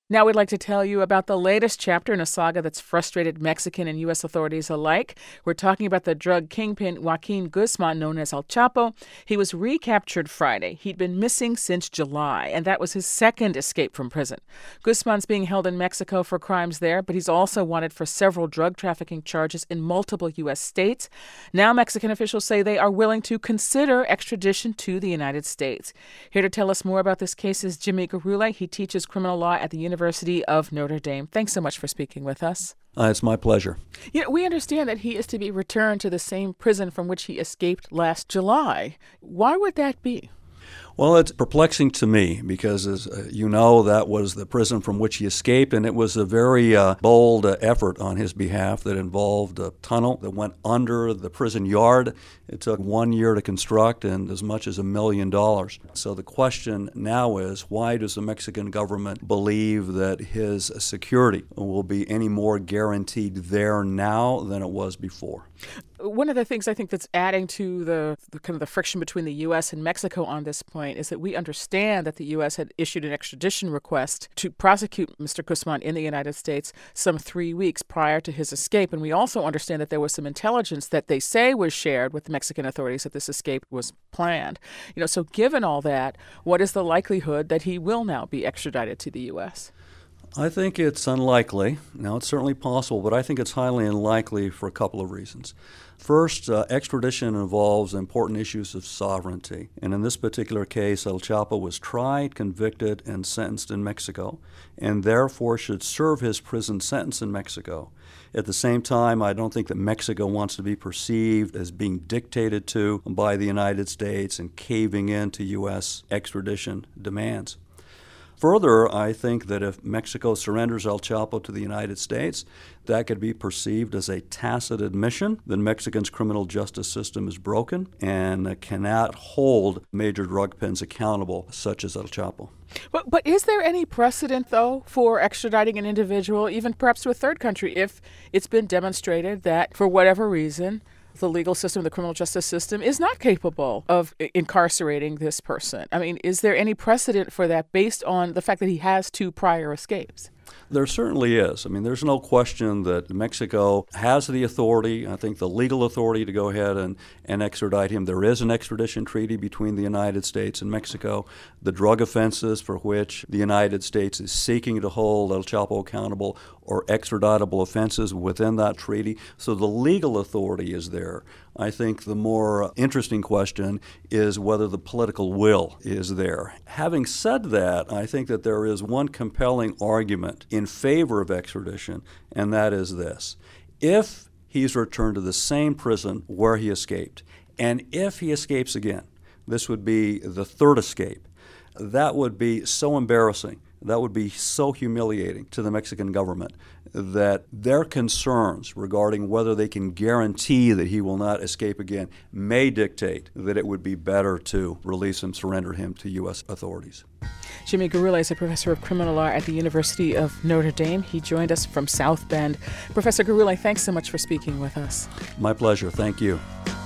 Now we'd like to tell you about the latest chapter in a saga that's frustrated Mexican and U.S. authorities alike. We're talking about the drug kingpin Joaquin Guzman, known as El Chapo. He was recaptured Friday. He'd been missing since July, and that was his second escape from prison. Guzman's being held in Mexico for crimes there, but he's also wanted for several drug trafficking charges in multiple U.S. states. Now Mexican officials say they are willing to consider extradition to the United States. Here to tell us more about this case is Jimmy Gurule. He teaches criminal law at the University of Notre Dame. Thanks so much for speaking with us. It's my pleasure. We understand that he is to be returned to the same prison from which he escaped last July. Why would that be? Well, it's perplexing to me because, as you know, that was the prison from which he escaped, and it was a very bold effort on his behalf that involved a tunnel that went under the prison yard. It took 1 year to construct and as much as $1 million. So the question now is, why does the Mexican government believe that his security will be any more guaranteed there now than it was before? One of the things I think that's adding to the kind of the friction between the U.S. and Mexico on this point is that we understand that the U.S. had issued an extradition request to prosecute Mr. Guzman in the United States some 3 weeks prior to his escape. And we also understand that there was some intelligence that they say was shared with the Mexican authorities that this escape was planned. So given all that, what is the likelihood that he will now be extradited to the U.S.? I think it's unlikely. Now, it's certainly possible, but I think it's highly unlikely for a couple of reasons. First, extradition involves important issues of sovereignty. And in this particular case, El Chapo was tried, convicted, and sentenced in Mexico, and therefore should serve his prison sentence in Mexico. At the same time, I don't think that Mexico wants to be perceived as being dictated to by the United States and caving in to U.S. extradition demands. Further, I think that if Mexico surrenders El Chapo to the United States, that could be perceived as a tacit admission that Mexico's criminal justice system is broken and cannot hold major drug pens accountable, such as El Chapo. But is there any precedent, though, for extraditing an individual, even perhaps to a third country, if it's been demonstrated that, for whatever reason, the legal system, the criminal justice system, is not capable of incarcerating this person? I mean, is there any precedent for that based on the fact that he has 2 prior escapes? There certainly is. I mean, there's no question that Mexico has the authority, I think the legal authority, to go ahead and extradite him. There is an extradition treaty between the United States and Mexico. The drug offenses for which the United States is seeking to hold El Chapo accountable are extraditable offenses within that treaty. So the legal authority is there. I think the more interesting question is whether the political will is there. Having said that, I think that there is one compelling argument in favor of extradition, and that is this. If he's returned to the same prison where he escaped, and if he escapes again, this would be the third escape, that would be so embarrassing, that would be so humiliating to the Mexican government that their concerns regarding whether they can guarantee that he will not escape again may dictate that it would be better to release him, surrender him to U.S. authorities. Jimmy Gurule is a professor of criminal law at the University of Notre Dame. He joined us from South Bend. Professor Gurule, thanks so much for speaking with us. My pleasure. Thank you.